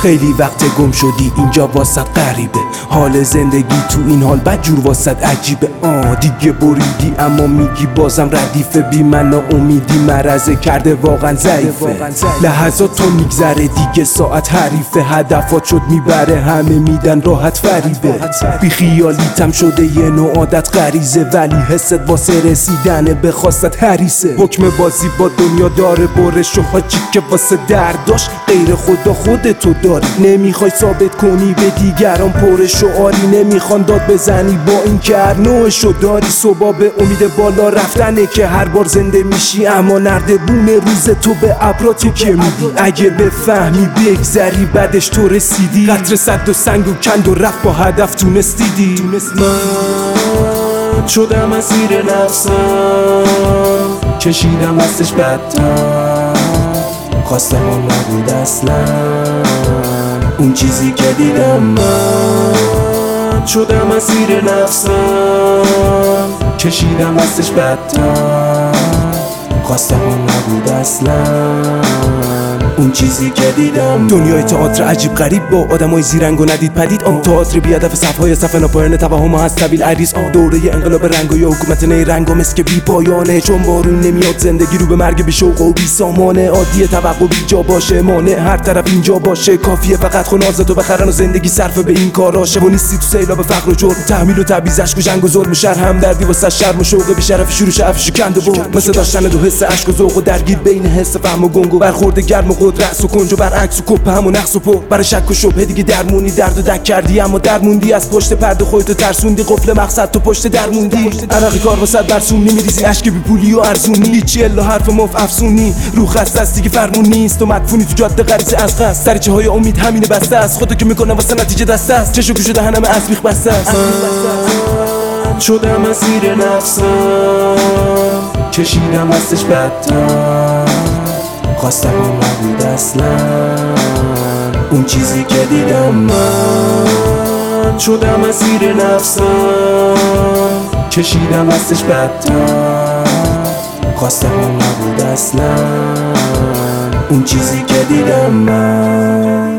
خیلی وقت گم شدی اینجا واسط غریبه، حال زندگی تو این حال بدجور واسط عجیبه. دیگه بریدی اما میگی بازم ردیفه، بی من ناامیدی مرزه کرده واقعا ضعیفه. لحظات تو میگذره دیگه ساعت حریفه، هدفات شد میبره همه میدن راحت فریبه. بی خیالیتم شده یه نوع عادت غریزه، ولی حست واسه رسیدن به خواستت حریصه. حکم بازی با دنیا داره برش و حاجی که واسه درداش غیر خدا خودتو داری. نمیخوای ثابت کنی به دیگران پر شعاری، نمیخوان داد بزنی با این که هر نوعشو داری. صبح به امید بالا رفتنه که هر بار زنده میشی، اما نردبون روز تو به ابراتو که میدی. اگه بفهمی بگذری بعدش تو رسیدی، قطر صد و سنگ و کند و رفت با هدف تونستیدی. من شدم اسیر نفسم، کشیدم دستش بدتر، خواستم اون نبود اصلا اون چیزی که دیدم. من شدم اسیر نفسم، کشیدم دستش بدتر، خواستم اون نبود اصلا اون چیزی که دیدم. دنیای تئاتر عجیب غریب با آدمای زیرنگ و ندید پدید. تئاتر بی هدف، صفهای صف ناپایان توهم هست طویل عریض. دوره انقلاب رنگ و حکومت نیرنگ و مسک بی پایانه، چون بارون نمیاد زندگی رو به مرگ بی شوق و بی سامانه. عادیه توقع بی جا باشه، مانع هر طرف اینجا باشه، کافیه فقط خونازتو بخرن و زندگی صرف به این کاراشه. و نیستی تو سیلاب فقر و جرم، تحمیل و تبعیض، اشک و جنگ و ظلم و شر، همدردی واسه شرم و شوق بی شرف، شروع افش کند و برد، مثل داشتن دو حس اشک و ذوق و درگیر بین حس فهم و گنگ و برخورد گرم و قدرت و کنج و برعکس و کپ هم و نقص و پر. برای شک و شبهه دیگه درمونی، درد و دک کردی اما درموندی، از پشت پرده خودتو ترسوندی، قفل مقصد تو پشت درموندی. عراقی کار واسه برسونی، میریزی اشک بی پولی و ارزونی، هیچی الا حرف مف افسونی. رو خسته است دیگه فرمون نیست، تو مدفونی تو جاده غریزه از قصد، سرچه های امید همینه بسته است، خودو که میکنه واسه نتیجه دست است، چشو گوشو دهنم اسبیخ بسته است. من شدم اسیر نفسم، کشیدم دستش بدتر، خواستم اون نبود اصلا اون چیزی که دیدم. من شدم اسیر نفسم، کشیدم دستش بدتر، خواستم اون نبود اصلا اون چیزی که دیدم. من